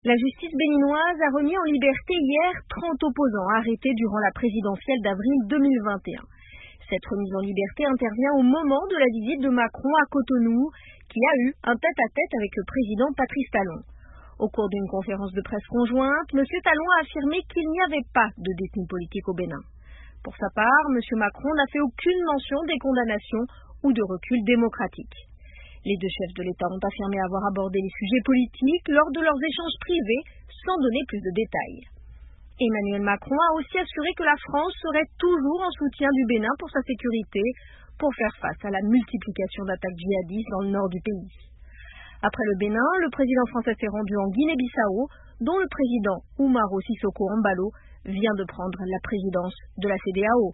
La justice béninoise a remis en liberté hier 30 opposants arrêtés durant la présidentielle d'avril 2021. Cette remise en liberté intervient au moment de la visite de Macron à Cotonou, qui a eu un tête-à-tête avec le président Patrice Talon. Au cours d'une conférence de presse conjointe, M. Talon a affirmé qu'il n'y avait pas de détenus politiques au Bénin. Pour sa part, M. Macron n'a fait aucune mention des condamnations ou de recul démocratique. Les deux chefs de l'État ont affirmé avoir abordé les sujets politiques lors de leurs échanges privés, sans donner plus de détails. Emmanuel Macron a aussi assuré que la France serait toujours en soutien du Bénin pour sa sécurité, pour faire face à la multiplication d'attaques djihadistes dans le nord du pays. Après le Bénin, le président français s'est rendu en Guinée-Bissau, dont le président Umaro Sissoco Embalo vient de prendre la présidence de la CEDEAO.